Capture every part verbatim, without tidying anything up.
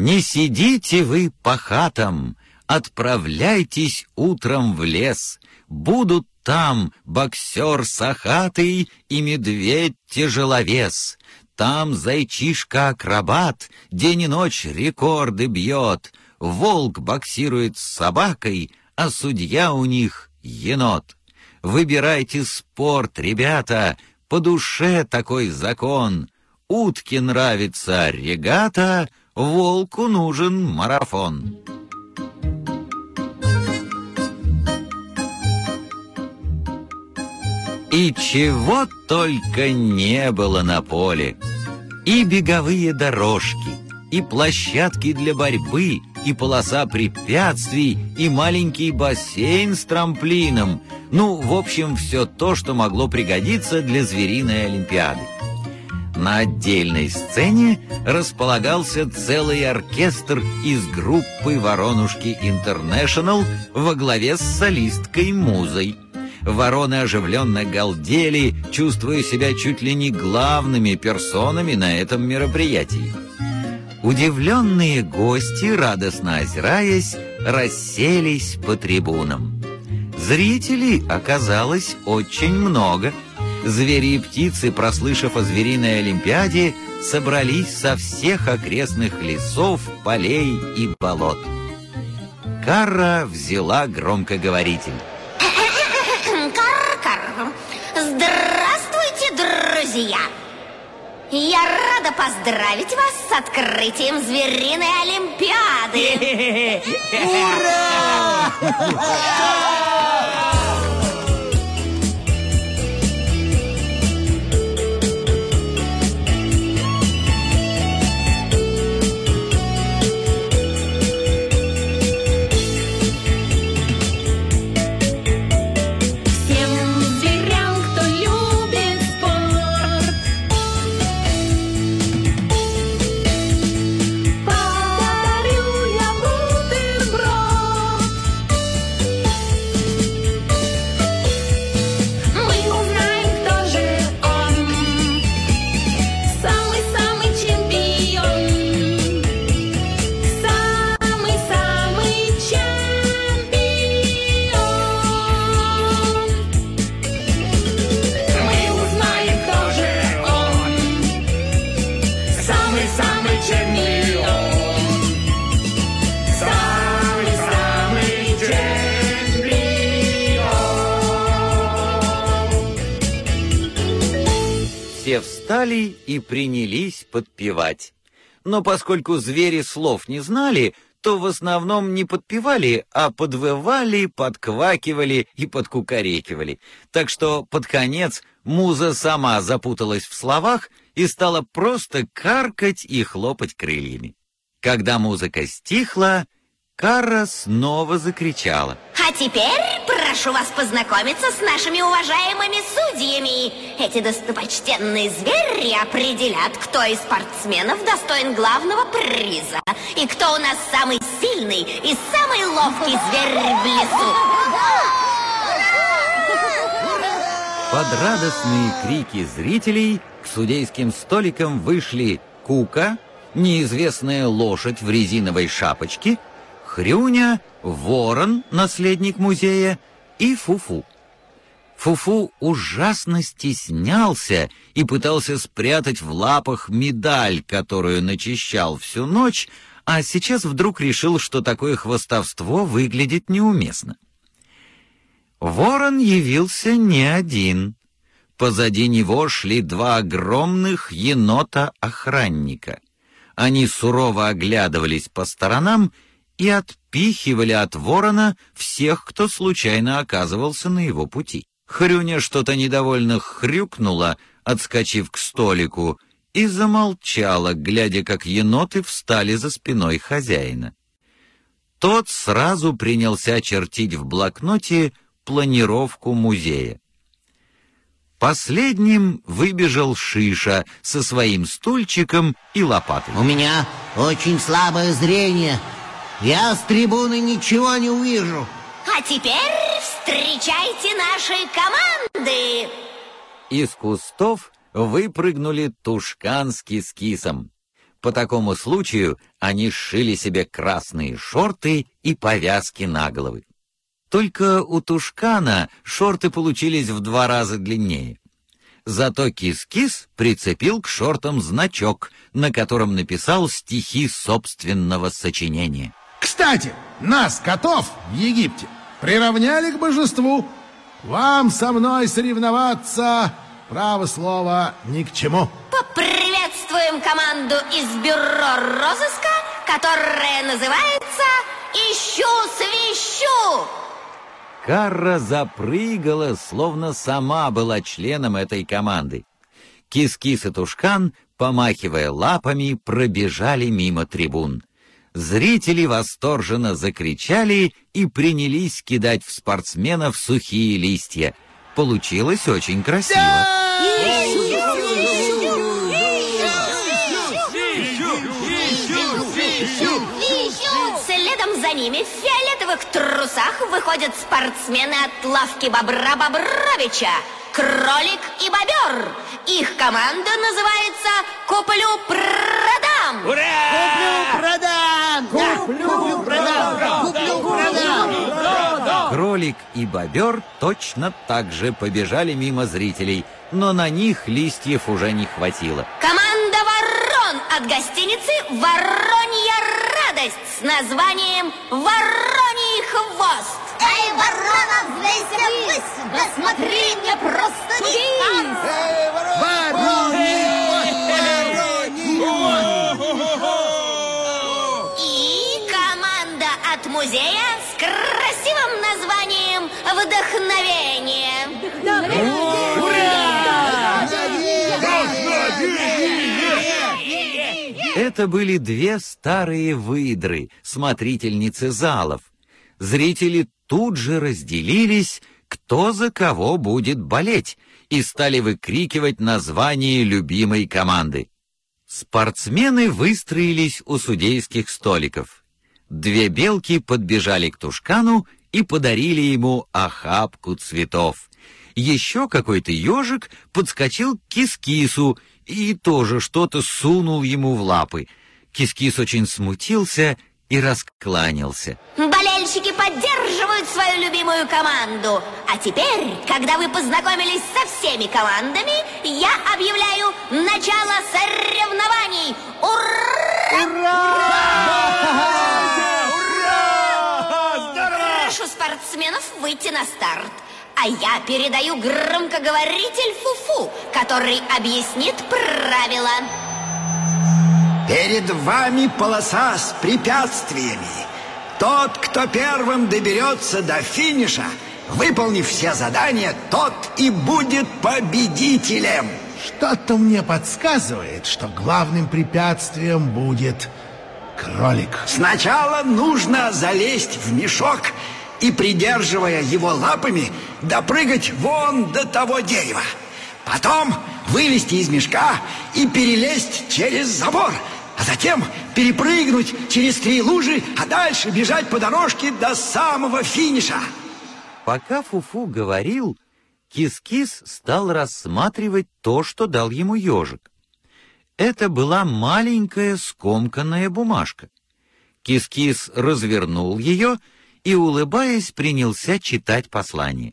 Не сидите вы по хатам, отправляйтесь утром в лес. Будут там боксер сахатый и медведь-тяжеловес. Там зайчишка-акробат день и ночь рекорды бьет. Волк боксирует с собакой, а судья у них енот. Выбирайте спорт, ребята, по душе такой закон. Утке нравится регата, волку нужен марафон. И чего только не было на поле. И беговые дорожки, и площадки для борьбы, и полоса препятствий, и маленький бассейн с трамплином. Ну, в общем, все то, что могло пригодиться для звериной олимпиады. На отдельной сцене располагался целый оркестр из группы «Воронушки Интернешнл» во главе с солисткой Музой. Вороны оживленно галдели, чувствуя себя чуть ли не главными персонами на этом мероприятии. Удивленные гости, радостно озираясь, расселись по трибунам. Зрителей оказалось очень много. Звери и птицы, прослышав о звериной олимпиаде, собрались со всех окрестных лесов, полей и болот. Карра взяла громкоговоритель. Кар-кар. Здравствуйте, друзья! Я рада поздравить вас с открытием звериной олимпиады! Ура! Все встали и принялись подпевать. Но поскольку звери слов не знали, то в основном не подпевали, а подвывали, подквакивали и подкукарекивали. Так что под конец Муза сама запуталась в словах и стала просто каркать и хлопать крыльями. Когда музыка стихла, Карра снова закричала. А теперь прошу вас познакомиться с нашими уважаемыми судьями. Эти достопочтенные звери определят, кто из спортсменов достоин главного приза и кто у нас самый сильный и самый ловкий зверь в лесу. Под радостные крики зрителей к судейским столикам вышли Кука, неизвестная лошадь в резиновой шапочке, Хрюня, ворон, наследник музея, и Фу-Фу. Фу-Фу ужасно стеснялся и пытался спрятать в лапах медаль, которую начищал всю ночь, а сейчас вдруг решил, что такое хвастовство выглядит неуместно. Ворон явился не один. Позади него шли два огромных енота-охранника. Они сурово оглядывались по сторонам и отпихивали от ворона всех, кто случайно оказывался на его пути. Хрюня что-то недовольно хрюкнула, отскочив к столику, и замолчала, глядя, как еноты встали за спиной хозяина. Тот сразу принялся чертить в блокноте планировку музея. Последним выбежал Шиша со своим стульчиком и лопатой. У меня очень слабое зрение. Я с трибуны ничего не увижу. А теперь встречайте наши команды. Из кустов выпрыгнули Тушкан с Кис-Кисом. По такому случаю они сшили себе красные шорты и повязки на головы. Только у Тушкана шорты получились в два раза длиннее. Зато Кис-Кис прицепил к шортам значок, на котором написал стихи собственного сочинения. Кстати, нас, котов, в Египте приравняли к божеству. Вам со мной соревноваться, право слово, ни к чему. Поприветствуем команду из бюро розыска, которая называется «Ищу-свищу». Карра запрыгала, словно сама была членом этой команды. Кис-Кис и Тушкан, помахивая лапами, пробежали мимо трибун. Зрители восторженно закричали и принялись кидать в спортсменов сухие листья. Получилось очень красиво. Следом за ними в фиолетовых трусах выходят спортсмены от лавки Бобра Бобровича, Кролик и Бобер. Их команда называется «Куплю-продам». Куплю-продам! Куплю-продам! Куплю-продам! Кролик и Бобер точно так же побежали мимо зрителей, но на них листьев уже не хватило. Команда ворон от гостиницы «Воронья радость» с названием «Вороний хвост». Эй, ворона, взвейся ввысь, да смотри, не просто вниз! Эй, вороний! И команда от музея с красивым названием «Вдохновение». Это были две старые выдры, смотрительницы залов. Зрители тут же разделились, кто за кого будет болеть, и стали выкрикивать название любимой команды. Спортсмены выстроились у судейских столиков. Две белки подбежали к Тушкану и подарили ему охапку цветов. Еще какой-то ежик подскочил к Кис-Кису и тоже что-то сунул ему в лапы. Кис-Кис очень смутился и раскланялся. Болельщики поддерживают свою любимую команду. А теперь, когда вы познакомились со всеми командами, я объявляю начало соревнований. Ура! Ура! Прошу спортсменов выйти на старт. А я передаю громкоговоритель Фуфу, который объяснит правила. Перед вами полоса с препятствиями. Тот, кто первым доберется до финиша, выполнив все задания, тот и будет победителем. Что-то мне подсказывает, что главным препятствием будет кролик. Сначала нужно залезть в мешок и, придерживая его лапами, допрыгать вон до того дерева. Потом вылезти из мешка и перелезть через забор, а затем перепрыгнуть через три лужи, а дальше бежать по дорожке до самого финиша. Пока Фуфу говорил, Кис-Кис стал рассматривать то, что дал ему ежик. Это была маленькая скомканная бумажка. Кис-Кис развернул ее и, улыбаясь, принялся читать послание.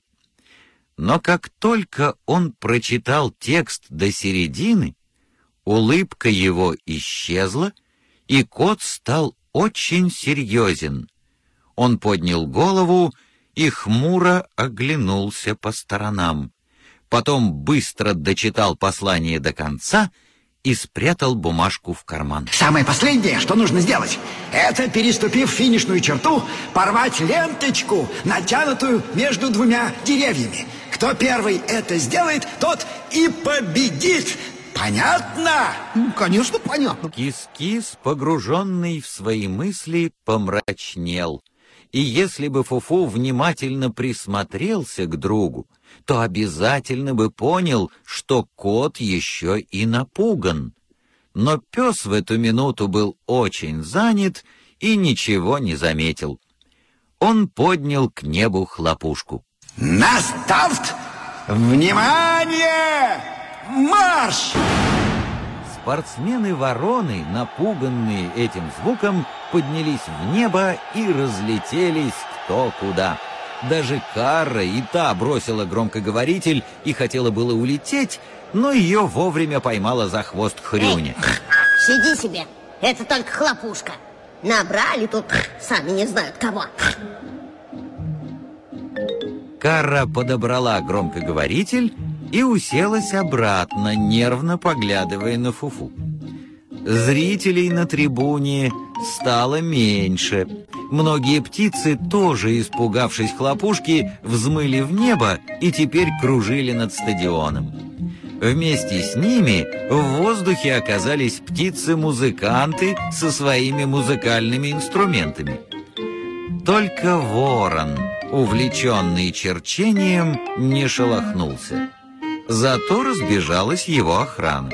Но как только он прочитал текст до середины, улыбка его исчезла, и кот стал очень серьезен. Он поднял голову и хмуро оглянулся по сторонам. Потом быстро дочитал послание до конца и спрятал бумажку в карман. Самое последнее, что нужно сделать, это, переступив финишную черту, порвать ленточку, натянутую между двумя деревьями. Кто первый это сделает, тот и победит. Понятно? Ну, конечно, понятно. Кис-Кис, погруженный в свои мысли, помрачнел. И если бы Фуфу внимательно присмотрелся к другу, то обязательно бы понял, что кот еще и напуган. Но пес в эту минуту был очень занят и ничего не заметил. Он поднял к небу хлопушку. На старт! Внимание! Марш! Спортсмены-вороны, напуганные этим звуком, поднялись в небо и разлетелись кто куда. Даже Карра и та бросила громкоговоритель и хотела было улететь, но ее вовремя поймала за хвост Хрюня. Эй, сиди себе, это только хлопушка. Набрали тут сами не знают кого. Карра подобрала громкоговоритель и уселась обратно, нервно поглядывая на Фуфу. Зрителей на трибуне стало меньше. Многие птицы, тоже испугавшись хлопушки, взмыли в небо и теперь кружили над стадионом. Вместе с ними в воздухе оказались птицы-музыканты со своими музыкальными инструментами. Только ворон, увлеченный черчением, не шелохнулся. Зато разбежалась его охрана.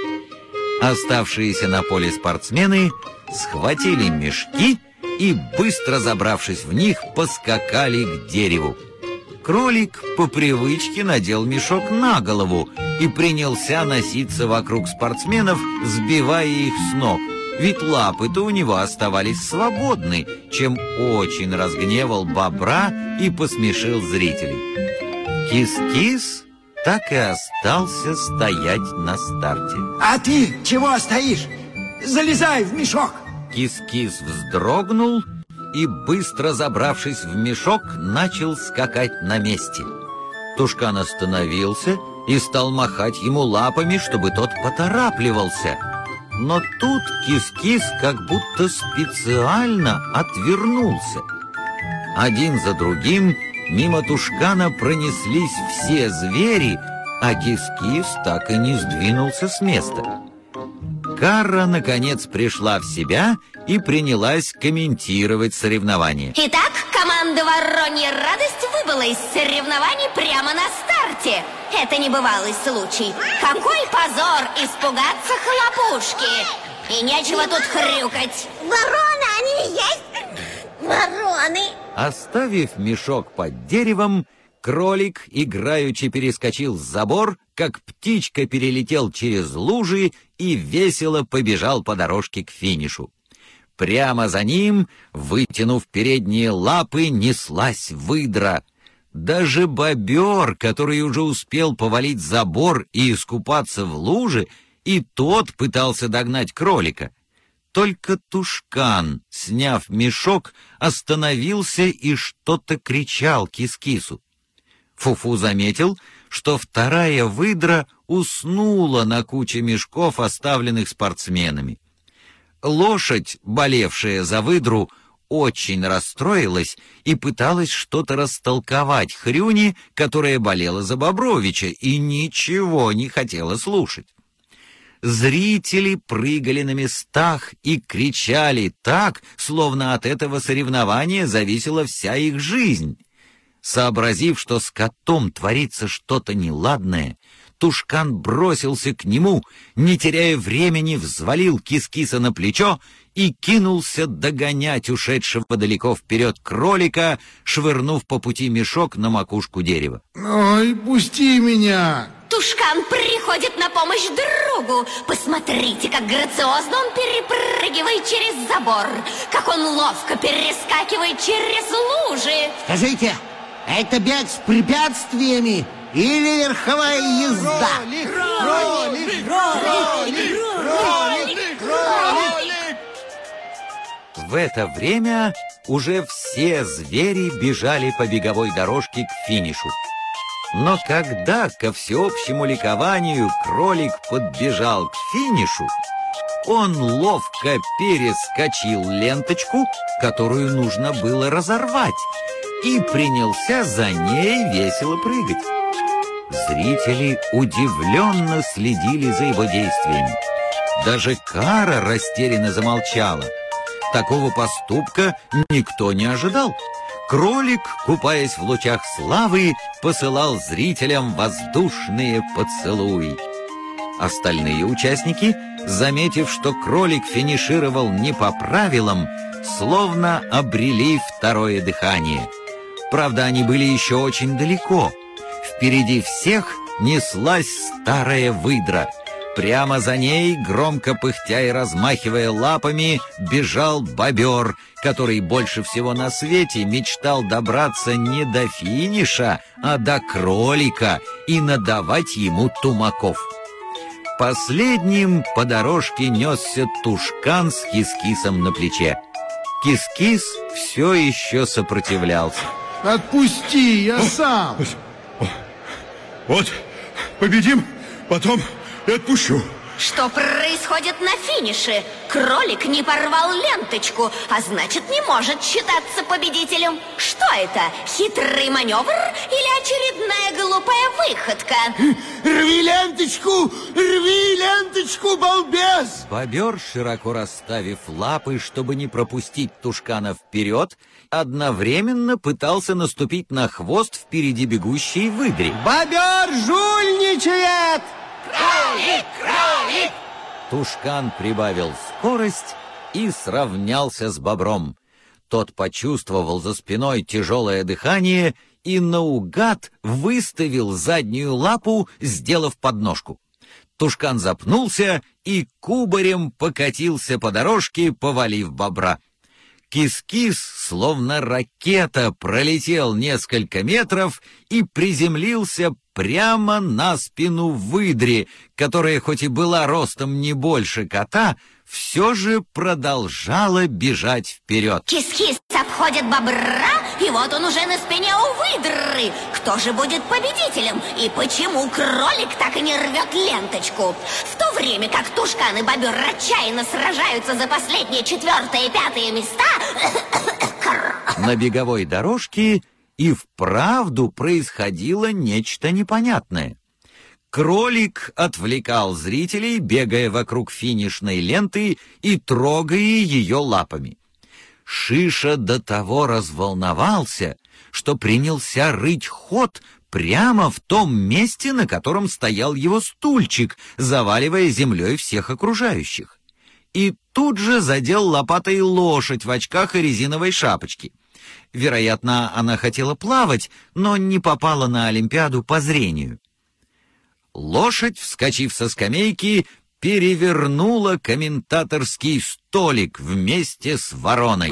Оставшиеся на поле спортсмены схватили мешки и, быстро забравшись в них, поскакали к дереву. Кролик по привычке надел мешок на голову и принялся носиться вокруг спортсменов, сбивая их с ног, ведь лапы-то у него оставались свободны, чем очень разгневал бобра и посмешил зрителей. Кис-кис так и остался стоять на старте. А ты чего стоишь? Залезай в мешок! Кис-кис вздрогнул и, быстро забравшись в мешок, начал скакать на месте. Тушкан остановился и стал махать ему лапами, чтобы тот поторапливался. Но тут Кис-кис как будто специально отвернулся. Один за другим мимо Тушкана пронеслись все звери, а Кис-кис так и не сдвинулся с места. Карра, наконец, пришла в себя и принялась комментировать соревнования. Итак, команда «Воронья радость» выбыла из соревнований прямо на старте. Это небывалый случай. Какой позор испугаться хлопушки. И нечего тут хрюкать. Вороны, они и есть вороны. Оставив мешок под деревом, кролик играючи перескочил с забор, как птичка перелетел через лужи и весело побежал по дорожке к финишу. Прямо за ним, вытянув передние лапы, неслась выдра. Даже бобер, который уже успел повалить забор и искупаться в луже, и тот пытался догнать кролика. Только Тушкан, сняв мешок, остановился и что-то кричал Кис-кису. Фуфу заметил, что вторая выдра уснула на куче мешков, оставленных спортсменами. Лошадь, болевшая за выдру, очень расстроилась и пыталась что-то растолковать Хрюне, которая болела за Бобровича и ничего не хотела слушать. Зрители прыгали на местах и кричали так, словно от этого соревнования зависела вся их жизнь. Сообразив, что с котом творится что-то неладное, Тушкан бросился к нему, не теряя времени, взвалил Кис-киса на плечо и кинулся догонять ушедшего далеко вперед кролика, швырнув по пути мешок на макушку дерева. Ой, пусти меня! Тушкан приходит на помощь другу. Посмотрите, как грациозно он перепрыгивает через забор, как он ловко перескакивает через лужи. Скажите, это бег с препятствиями или верховая езда? Кролик! Кролик! Кролик! Кролик! Кролик! В это время уже все звери бежали по беговой дорожке к финишу. Но когда ко всеобщему ликованию кролик подбежал к финишу, он ловко перескочил ленточку, которую нужно было разорвать, и принялся за ней весело прыгать. Зрители удивленно следили за его действиями. Даже Карра растерянно замолчала. Такого поступка никто не ожидал. Кролик, купаясь в лучах славы, посылал зрителям воздушные поцелуи. Остальные участники, заметив, что кролик финишировал не по правилам, словно обрели второе дыхание. Правда, они были еще очень далеко. Впереди всех неслась старая выдра. Прямо за ней, громко пыхтя и размахивая лапами, бежал бобер, который больше всего на свете мечтал добраться не до финиша, а до кролика и надавать ему тумаков. Последним по дорожке несся Тушкан с Кис-Кисом на плече. Кис-Кис все еще сопротивлялся. Отпусти, я сам. Вот, победим, потом и отпущу. Что происходит на финише? Кролик не порвал ленточку, а значит, не может считаться победителем. Что это? Хитрый маневр или очередная глупая выходка? Рви ленточку! Рви ленточку, балбес! Бобер, широко расставив лапы, чтобы не пропустить Тушкана вперед, одновременно пытался наступить на хвост впереди бегущей выдри. Бобер жульничает! Кролик! Кролик! Тушкан прибавил скорость и сравнялся с бобром. Тот почувствовал за спиной тяжелое дыхание и наугад выставил заднюю лапу, сделав подножку. Тушкан запнулся и кубарем покатился по дорожке, повалив бобра. Кис-Кис, словно ракета, пролетел несколько метров и приземлился прямо на спину выдри, которая хоть и была ростом не больше кота, все же продолжала бежать вперед. Кис-Кис обходит бобра, и вот он уже на спине у выдры. Кто же будет победителем? И почему кролик так и не рвет ленточку? В то время как Тушкан и бобер отчаянно сражаются за последние четвертое и пятое места... На беговой дорожке и вправду происходило нечто непонятное. Кролик отвлекал зрителей, бегая вокруг финишной ленты и трогая ее лапами. Шиша до того разволновался, что принялся рыть ход прямо в том месте, на котором стоял его стульчик, заваливая землей всех окружающих. И тут же задел лопатой лошадь в очках и резиновой шапочке. Вероятно, она хотела плавать, но не попала на Олимпиаду по зрению. Лошадь, вскочив со скамейки, перевернула комментаторский столик вместе с вороной.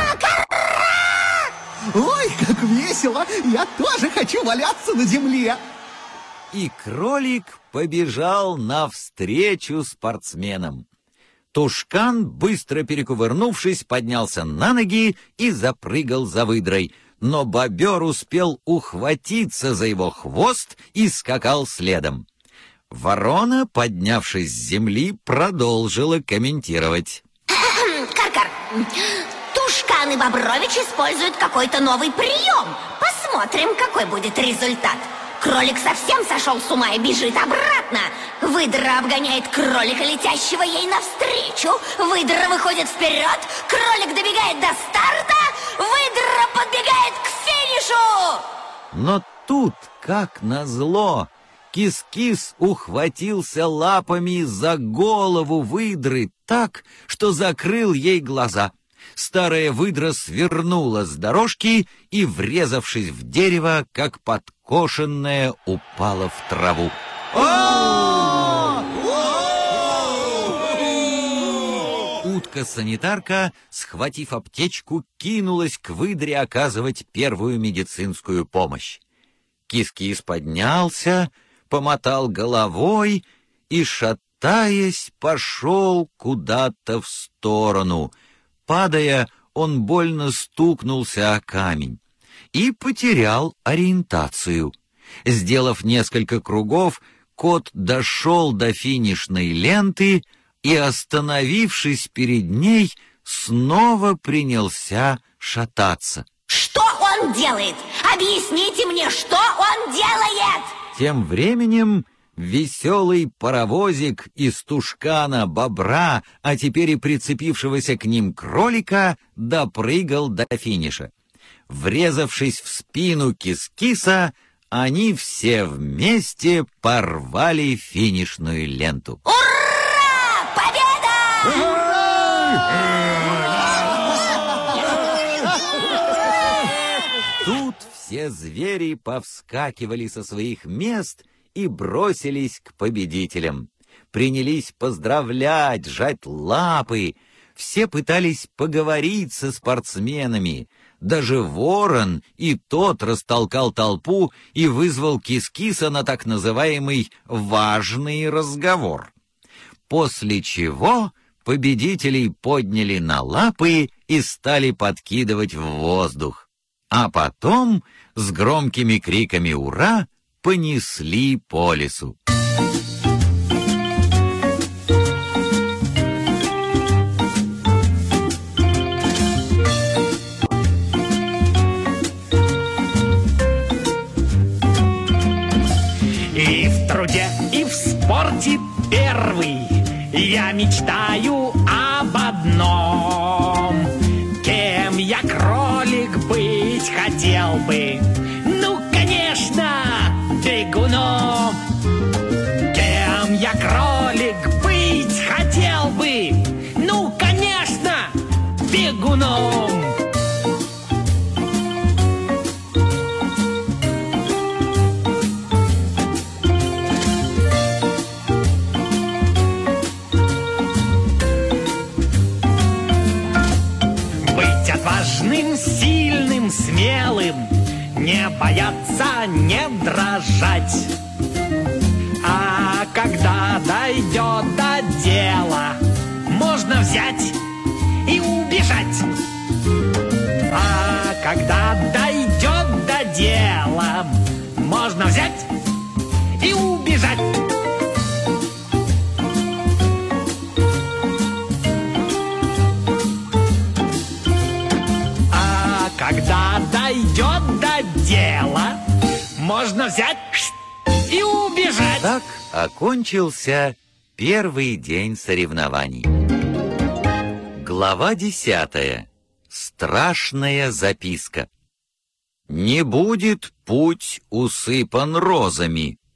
Ой, как весело! Я тоже хочу валяться на земле! И кролик побежал навстречу спортсменам. Тушкан, быстро перекувырнувшись, поднялся на ноги и запрыгал за выдрой, но бобер успел ухватиться за его хвост и скакал следом. Ворона, поднявшись с земли, продолжила комментировать. Кар-кар, Тушкан и Бобрович используют какой-то новый прием. Посмотрим, какой будет результат. Кролик совсем сошел с ума и бежит обратно. Выдра обгоняет кролика, летящего ей навстречу. Выдра выходит вперед, кролик добегает до старта, выдра подбегает к финишу. Но тут, как назло, Кис-Кис ухватился лапами за голову выдры так, что закрыл ей глаза. Старая выдра свернула с дорожки и, врезавшись в дерево, как подкошенная, упала в траву. Утка-санитарка, схватив аптечку, кинулась к выдре оказывать первую медицинскую помощь. Кис-Кис поднялся, помотал головой и, шатаясь, пошел куда-то в сторону. Падая, он больно стукнулся о камень и потерял ориентацию. Сделав несколько кругов, кот дошел до финишной ленты и, остановившись перед ней, снова принялся шататься. Что он делает? Объясните мне, что он делает? Тем временем веселый паровозик из Тушкана, бобра, а теперь и прицепившегося к ним кролика, допрыгал до финиша. Врезавшись в спину Кис-Киса, они все вместе порвали финишную ленту. Ура! Победа! Тут все звери повскакивали со своих мест и бросились к победителям. принялись поздравлять, жать лапы. Все пытались поговорить со спортсменами. Даже ворон и тот растолкал толпу и вызвал Кис-Киса на так называемый «важный разговор». После чего победителей подняли на лапы и стали подкидывать в воздух. А потом с громкими криками «Ура!» понесли по лесу. И в труде, и в спорте первый я мечтаю об одном. Кем я, кролик, быть хотел бы? Ну, конечно, бегуном. Кем я, кролик, быть хотел бы? Ну, конечно, бегуном. Отважным, сильным, смелым, не бояться, не дрожать. А когда дойдет до дела, можно взять и убежать. А когда дойдет до дела, можно взять и убежать. Когда дойдет до дела, можно взять и убежать. Так окончился первый день соревнований. Глава десятая. Страшная записка. «Не будет путь усыпан розами,